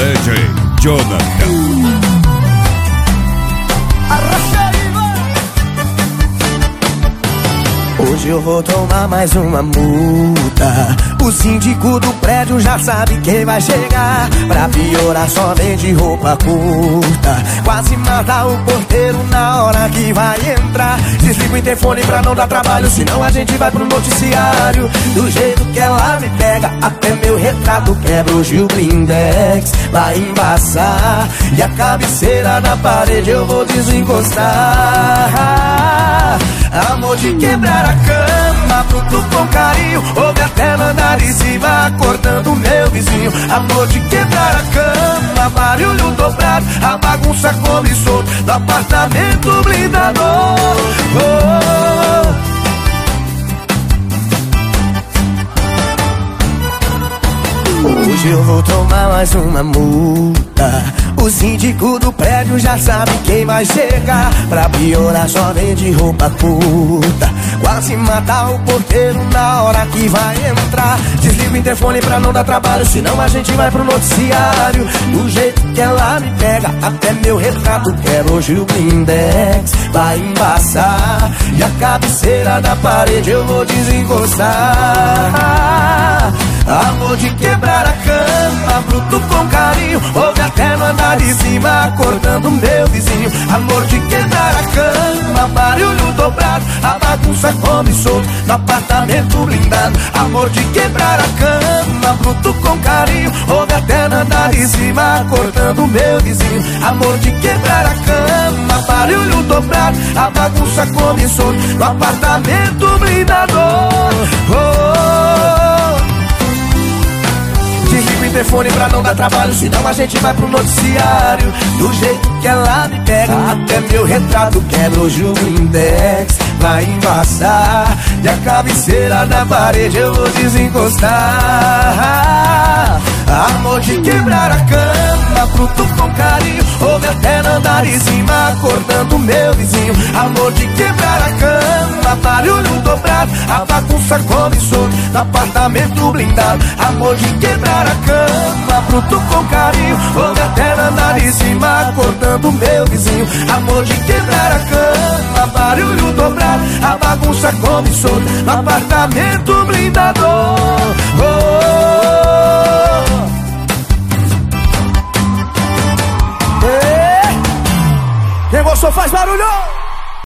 DJ Jonathan. Hoje eu vou tomar mais uma multa. O síndico do prédio já sabe quem vai chegar. Pra piorar só vende roupa curta. Quase mata o porteiro na hora que vai entrar. Desliga o interfone pra não dar trabalho, senão a gente vai pro noticiário. Do jeito que ela me pega, até meu retrato quebra. Hoje o blindex vai embaçar e a cabeceira da parede eu vou desencostar. Amor de quebrar a cama, bruto com carinho. Ouve até no andar de cima, acordando meu vizinho. Amor de quebrar a cama, barulho dobrado. A bagunça come solto no apartamento blindado. Hoje eu vou tomar mais uma multa. O síndico do prédio já sabe quem vai chegar. Pra piorar só vende roupa curta. Quase matar o porteiro na hora que vai entrar. Desliga o interfone pra não dar trabalho, senão a gente vai pro noticiário. Do jeito que ela me pega, até meu retrato quebra. Hoje o blindex vai embaçar e a cabeceira da parede eu vou desencostar. Amor de quebrar a cama, bruto com carinho. Ouve até no andar de cima, acordando meu vizinho. Amor de quebrar a cama, barulho dobrado. A bagunça come solto no apartamento blindado. Amor de quebrar a cama, bruto com carinho. Ouve até no andar de cima, acordando meu vizinho. Amor de quebrar a cama, barulho dobrado. A bagunça come solto no apartamento blindado. Desliga o interfone pra não dar trabalho, senão a gente vai pro noticiário. Do jeito que ela me pega, até meu retrato quebra. Hoje o blindex vai embaçar e a cabeceira da parede eu vou desencostar. Amor de quebrar a cama, bruto com carinho. Ouve até no andar de cima, acordando meu vizinho. Amor de quebrar a cama, barulho dobrado. A bagunça come solto no apartamento blindado. Amor de quebrar a cama, bruto com carinho. Ouve até no andar de cima, acordando meu vizinho. Amor de quebrar a cama, barulho dobrado. A bagunça come solto no apartamento blindado. Quem gostou faz barulho!